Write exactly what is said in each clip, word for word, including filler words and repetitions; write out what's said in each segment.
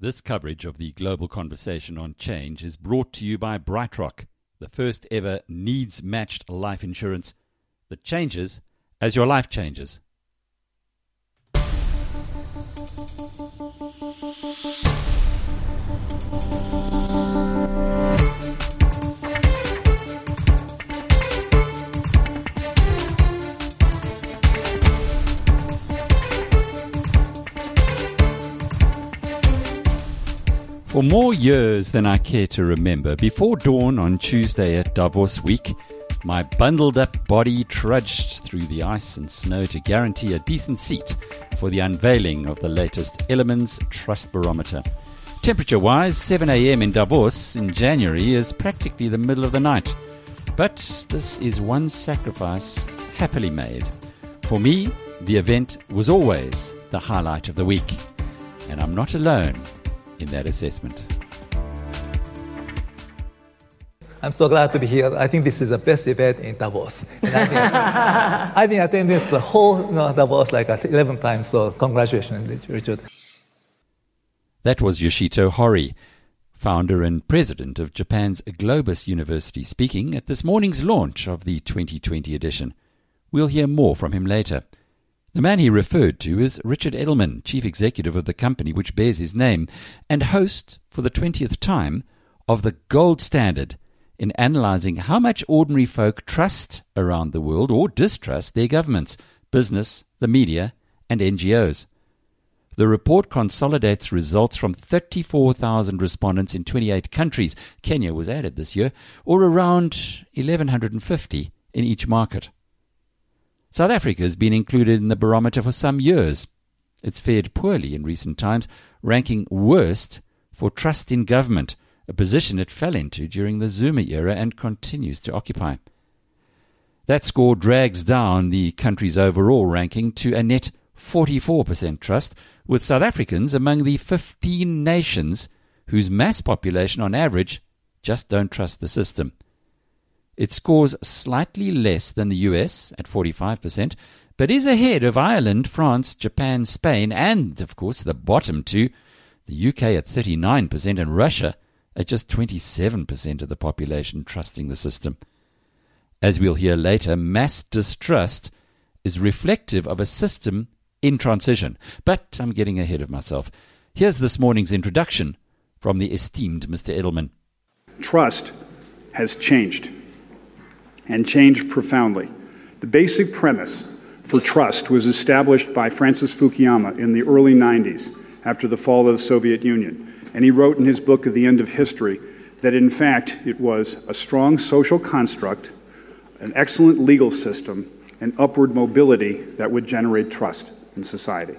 This coverage of the global conversation on change is brought to you by BrightRock, the first ever needs-matched life insurance that changes as your life changes. For more years than I care to remember, before dawn on Tuesday at Davos week, my bundled-up body trudged through the ice and snow to guarantee a decent seat for the unveiling of the latest Elleman's Trust Barometer. Temperature-wise, seven a.m. in Davos in January is practically the middle of the night. But this is one sacrifice happily made. For me, the event was always the highlight of the week. And I'm not alone in that assessment. I'm so glad to be here. I think this is the best event in Davos. And I've, been, I've been attending the whole you know, Davos like eleven times, so congratulations, Richard. That was Yoshito Hori, founder and president of Japan's Globus University, speaking at this morning's launch of the twenty twenty edition. We'll hear more from him later. The man he referred to is Richard Edelman, chief executive of the company which bears his name, and host, for the twentieth time, of the gold standard in analyzing how much ordinary folk trust around the world or distrust their governments, business, the media, and N G Os. The report consolidates results from thirty-four thousand respondents in twenty-eight countries. Kenya was added this year, or around eleven fifty in each market. South Africa has been included in the barometer for some years. It's fared poorly in recent times, ranking worst for trust in government, a position it fell into during the Zuma era and continues to occupy. That score drags down the country's overall ranking to a net forty-four percent trust, with South Africans among the fifteen nations whose mass population on average just don't trust the system. It scores slightly less than the U S at forty-five percent, but is ahead of Ireland, France, Japan, Spain, and, of course, the bottom two, the U K at thirty-nine percent and Russia at just twenty-seven percent of the population trusting the system. As we'll hear later, mass distrust is reflective of a system in transition. But I'm getting ahead of myself. Here's this morning's introduction from the esteemed Mister Edelman. Trust has changed, and changed profoundly. The basic premise for trust was established by Francis Fukuyama in the early nineties after the fall of the Soviet Union. And he wrote in his book of The End of History that in fact it was a strong social construct, an excellent legal system, and upward mobility that would generate trust in society.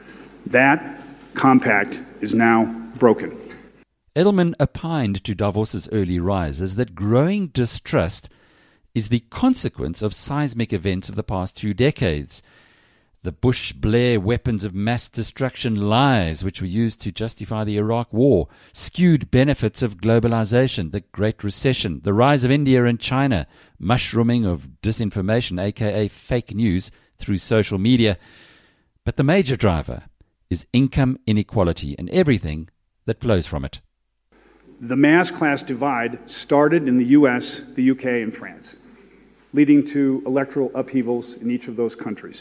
That compact is now broken. Edelman opined to Davos's early risers that growing distrust is the consequence of seismic events of the past two decades. The Bush-Blair weapons of mass destruction lies which were used to justify the Iraq War, skewed benefits of globalization, the Great Recession, the rise of India and China, mushrooming of disinformation, aka fake news, through social media. But the major driver is income inequality and everything that flows from it. The mass class divide started in the U S, the U K, and France, leading to electoral upheavals in each of those countries.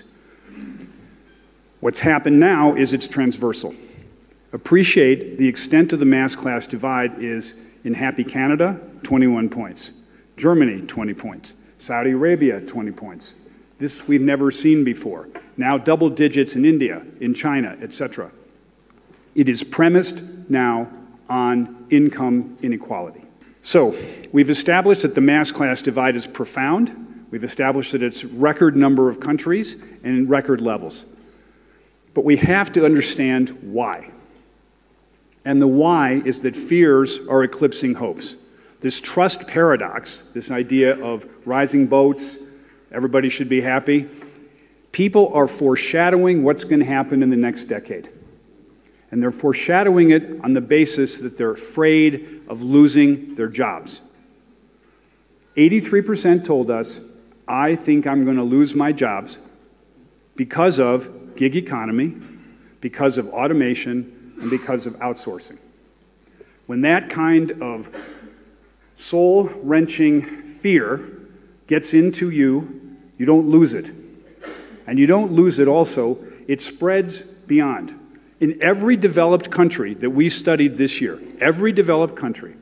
What's happened now is it's transversal. Appreciate the extent of the mass class divide is in happy Canada, twenty-one points. Germany, twenty points. Saudi Arabia, twenty points. This we've never seen before. Now double digits in India, in China, et cetera. It is premised now on income inequality. So, we've established that the mass class divide is profound. We've established that it's record number of countries and in record levels. But we have to understand why. And the why is that fears are eclipsing hopes. This trust paradox, this idea of rising boats, everybody should be happy, people are foreshadowing what's going to happen in the next decade. And they're foreshadowing it on the basis that they're afraid of losing their jobs. eighty-three percent told us, I think I'm going to lose my jobs because of gig economy, because of automation, and because of outsourcing. When that kind of soul-wrenching fear gets into you, you don't lose it. And you don't lose it also, it spreads beyond. In every developed country that we studied this year, every developed country,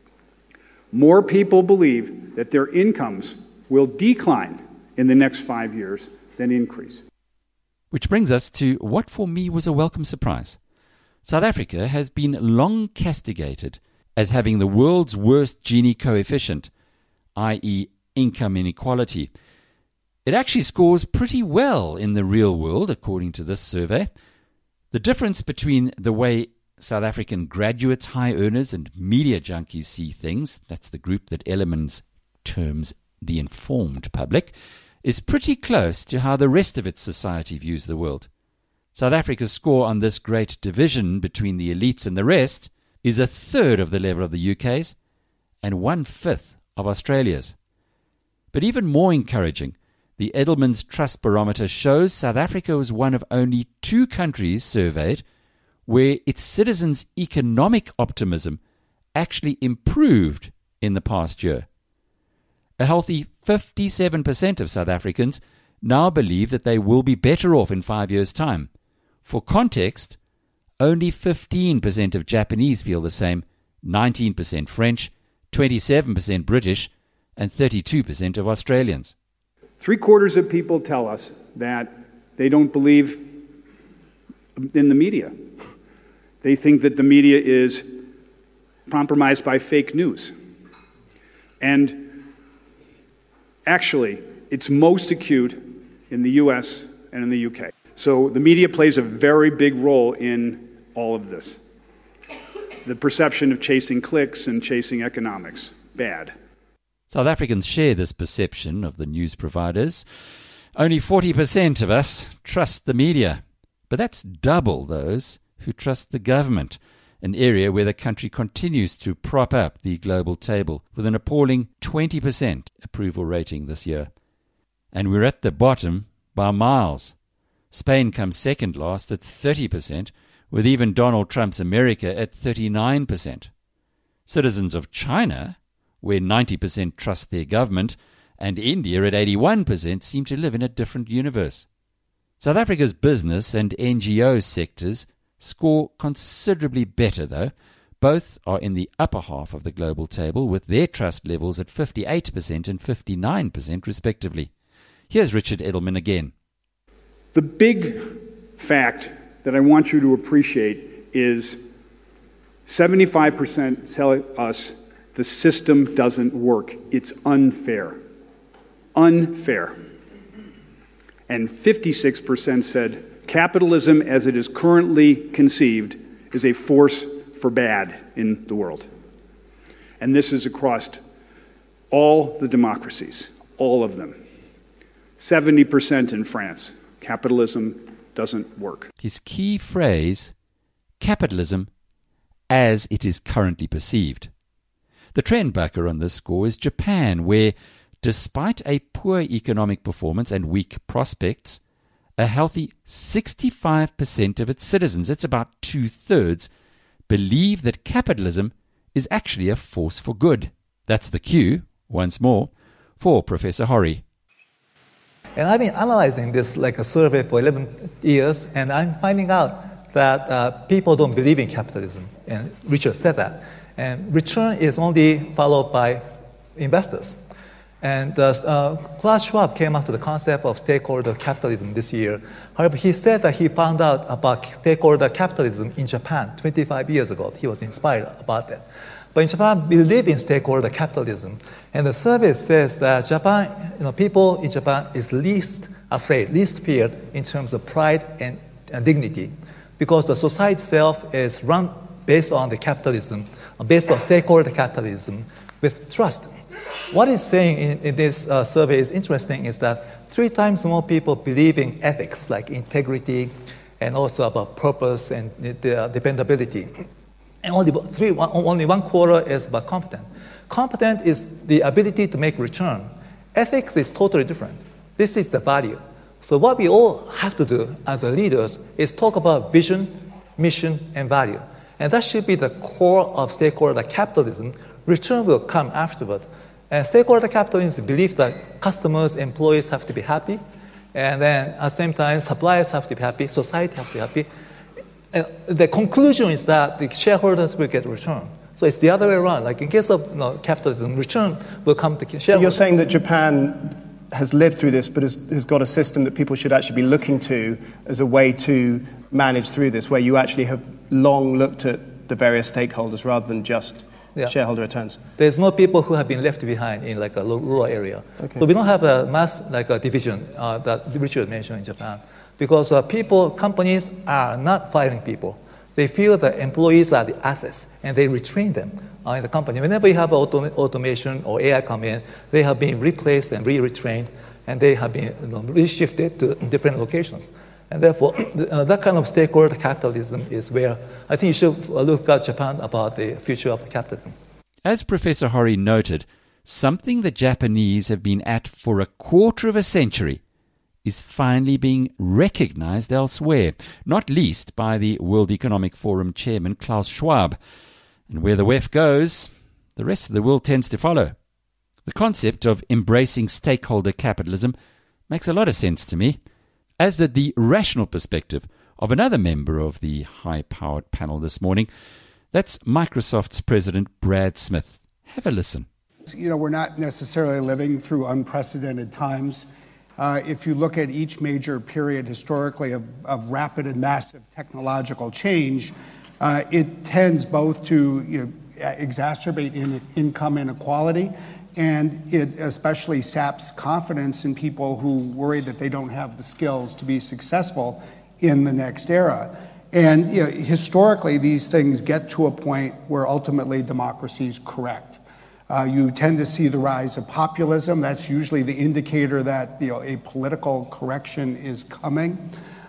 more people believe that their incomes will decline in the next five years than increase. Which brings us to what for me was a welcome surprise. South Africa has been long castigated as having the world's worst Gini coefficient, that is income inequality. It actually scores pretty well in the real world, according to this survey. The difference between the way South African graduates, high earners, and media junkies see things, that's the group that Ellerman terms the informed public, is pretty close to how the rest of its society views the world. South Africa's score on this great division between the elites and the rest is a third of the level of the U K's and one-fifth of Australia's. But even more encouraging, the Edelman's Trust Barometer shows South Africa was one of only two countries surveyed where its citizens' economic optimism actually improved in the past year. A healthy fifty-seven percent of South Africans now believe that they will be better off in five years' time. For context, only fifteen percent of Japanese feel the same, nineteen percent French, twenty-seven percent British, and thirty-two percent of Australians. Three quarters of people tell us that they don't believe in the media. They think that the media is compromised by fake news. And actually, it's most acute in the U S and in the U K. So the media plays a very big role in all of this. The perception of chasing clicks and chasing economics, bad. South Africans share this perception of the news providers. Only forty percent of us trust the media, but that's double those who trust the government, an area where the country continues to prop up the global table with an appalling twenty percent approval rating this year. And we're at the bottom by miles. Spain comes second last at thirty percent, with even Donald Trump's America at thirty-nine percent. Citizens of China, where ninety percent trust their government, and India at eighty-one percent seem to live in a different universe. South Africa's business and N G O sectors score considerably better, though. Both are in the upper half of the global table, with their trust levels at fifty-eight percent and fifty-nine percent respectively. Here's Richard Edelman again. The big fact that I want you to appreciate is seventy-five percent tell us the system doesn't work. It's unfair. Unfair. And fifty-six percent said capitalism as it is currently conceived is a force for bad in the world. And this is across all the democracies, all of them. seventy percent in France. Capitalism doesn't work. His key phrase, capitalism as it is currently perceived. The trendbucker on this score is Japan, where, despite a poor economic performance and weak prospects, a healthy sixty-five percent of its citizens, it's about two-thirds, believe that capitalism is actually a force for good. That's the cue, once more, for Professor Horry. And I've been analyzing this like a survey for eleven years, and I'm finding out that uh, people don't believe in capitalism. And Richard said that. And return is only followed by investors. And uh, uh, Klaus Schwab came up to the concept of stakeholder capitalism this year. However, he said that he found out about stakeholder capitalism in Japan twenty-five years ago. He was inspired about that. But in Japan, we live in stakeholder capitalism. And the survey says that Japan, you know, people in Japan is least afraid, least feared in terms of pride and, and dignity, because the society itself is run based on the capitalism, based on stakeholder capitalism with trust. What it's saying in, in this uh, survey is interesting is that three times more people believe in ethics, like integrity, and also about purpose and the dependability. And only three, one, only one quarter is about competent. Competent is the ability to make return. Ethics is totally different. This is the value. So what we all have to do as leaders is talk about vision mission, and value. And that should be the core of stakeholder capitalism. Return will come afterward. And stakeholder capitalism believes that customers, employees have to be happy, and then at the same time, suppliers have to be happy, society have to be happy. And the conclusion is that the shareholders will get return. So it's the other way around. Like in case of you know, capitalism, return will come to shareholders. You're saying that Japan has lived through this, but has, has got a system that people should actually be looking to as a way to manage through this, where you actually have long looked at the various stakeholders rather than just yeah. shareholder returns. There's no people who have been left behind in like a rural area. Okay. So we don't have a mass like a division uh, that Richard mentioned in Japan, because uh, people, companies are not firing people. They feel that employees are the assets, and they retrain them uh, in the company. Whenever you have auto- automation or A I come in, they have been replaced and re-retrained, and they have been you know, reshifted to different locations. And therefore, uh, that kind of stakeholder capitalism is where I think you should look at Japan about the future of capitalism. As Professor Hori noted, something the Japanese have been at for a quarter of a century is finally being recognized elsewhere, not least by the World Economic Forum chairman Klaus Schwab. And where the W E F goes, the rest of the world tends to follow. The concept of embracing stakeholder capitalism makes a lot of sense to me, as did the rational perspective of another member of the high-powered panel this morning. That's Microsoft's president, Brad Smith. Have a listen. You know, we're not necessarily living through unprecedented times. Uh, if you look at each major period historically of, of rapid and massive technological change, uh, it tends both to you know, exacerbate in, income inequality, and it especially saps confidence in people who worry that they don't have the skills to be successful in the next era. And you know, historically, these things get to a point where ultimately democracies correct. Uh, you tend to see the rise of populism. That's usually the indicator that you know, a political correction is coming.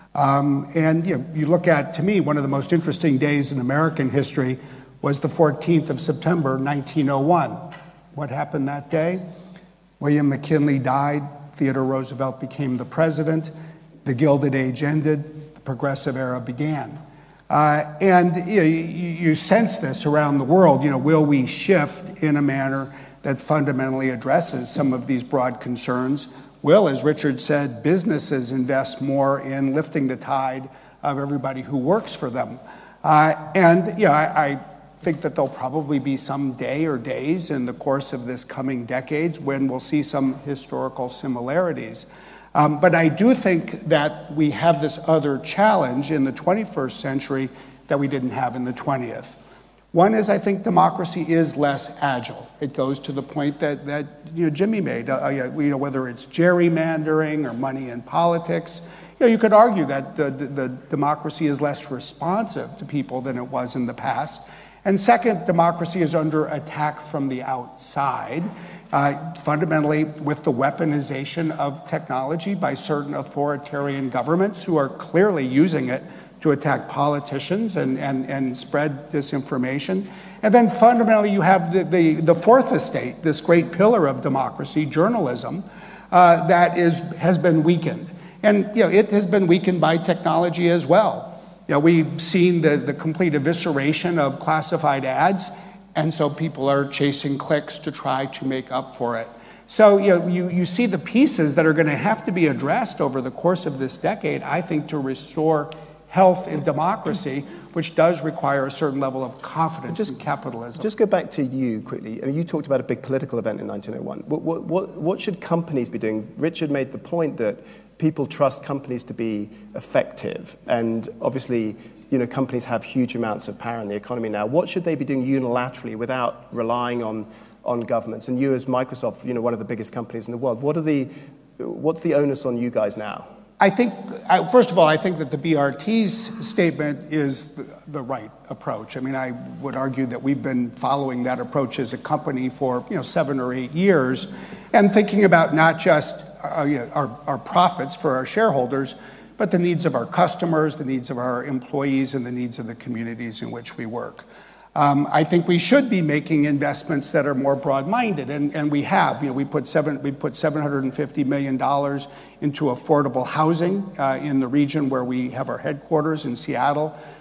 Um, and you know, you look at, to me, one of the most interesting days in American history was the fourteenth of September, nineteen oh one. What happened that day? William McKinley died. Theodore Roosevelt became the president. The Gilded Age ended. The Progressive Era began. Uh, and you know, you, you sense this around the world. You know, will we shift in a manner that fundamentally addresses some of these broad concerns? Will, as Richard said, businesses invest more in lifting the tide of everybody who works for them? Uh, and you know, I, I think that there'll probably be some day or days in the course of this coming decades when we'll see some historical similarities. Um, but I do think that we have this other challenge in the twenty-first century that we didn't have in the twentieth. One is, I think democracy is less agile. It goes to the point that, that you know, Jimmy made, uh, you know, whether it's gerrymandering or money in politics. You know, you could argue that the, the, the democracy is less responsive to people than it was in the past. And second, democracy is under attack from the outside. Uh, fundamentally with the weaponization of technology by certain authoritarian governments who are clearly using it to attack politicians and, and, and spread disinformation. And then fundamentally you have the, the, the fourth estate, this great pillar of democracy, journalism, uh, that is, has been weakened. And you know, it has been weakened by technology as well. You know, we've seen the, the complete evisceration of classified ads, and so people are chasing clicks to try to make up for it. So you know, you, you see the pieces that are going to have to be addressed over the course of this decade, I think, to restore health in democracy, which does require a certain level of confidence just, in capitalism. Just go back to you quickly. I mean, you talked about a big political event in nineteen oh one. What, what, what, what should companies be doing? Richard made the point that people trust companies to be effective, and obviously, you know, companies have huge amounts of power in the economy now. What should they be doing unilaterally without relying on on governments? And you, as Microsoft, you know, one of the biggest companies in the world, what are the what's the onus on you guys now? I think, I, first of all, I think that the B R T's statement is the, the right approach. I mean, I would argue that we've been following that approach as a company for, you know, seven or eight years, and thinking about not just uh, you know, our, our profits for our shareholders, but the needs of our customers, the needs of our employees, and the needs of the communities in which we work. Um, I think we should be making investments that are more broad-minded, and, and we have. You know, we put seven we put seven hundred fifty million dollars into affordable housing uh, in the region where we have our headquarters in Seattle.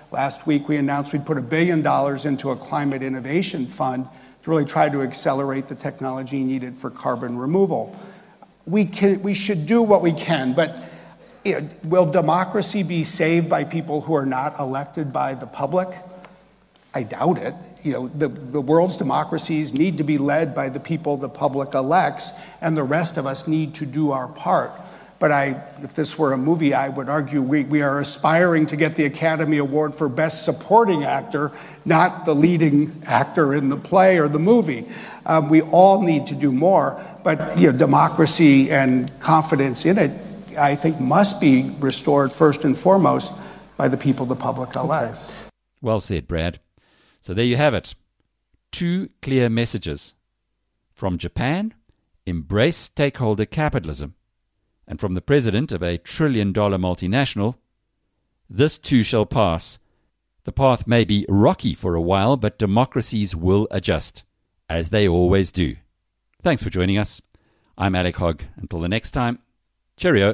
Last week, we announced we'd put a billion dollars into a climate innovation fund to really try to accelerate the technology needed for carbon removal. We can, we should do what we can, but you know, will democracy be saved by people who are not elected by the public? I doubt it. You know, the, the world's democracies need to be led by the people the public elects, and the rest of us need to do our part. But I, if this were a movie, I would argue we, we are aspiring to get the Academy Award for Best Supporting Actor, not the leading actor in the play or the movie. Um, we all need to do more, but you know, democracy and confidence in it, I think, must be restored first and foremost by the people the public elects. Okay. Well said, Brad. So there you have it. Two clear messages. From Japan, embrace stakeholder capitalism. And from the president of a trillion-dollar multinational, this too shall pass. The path may be rocky for a while, but democracies will adjust, as they always do. Thanks for joining us. I'm Alec Hogg. Until the next time, cheerio.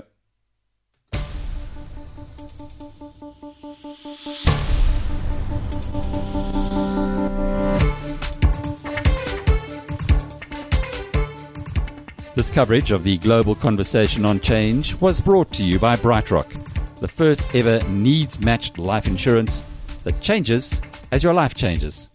This coverage of the Global Conversation on Change was brought to you by BrightRock, the first ever needs-matched life insurance that changes as your life changes.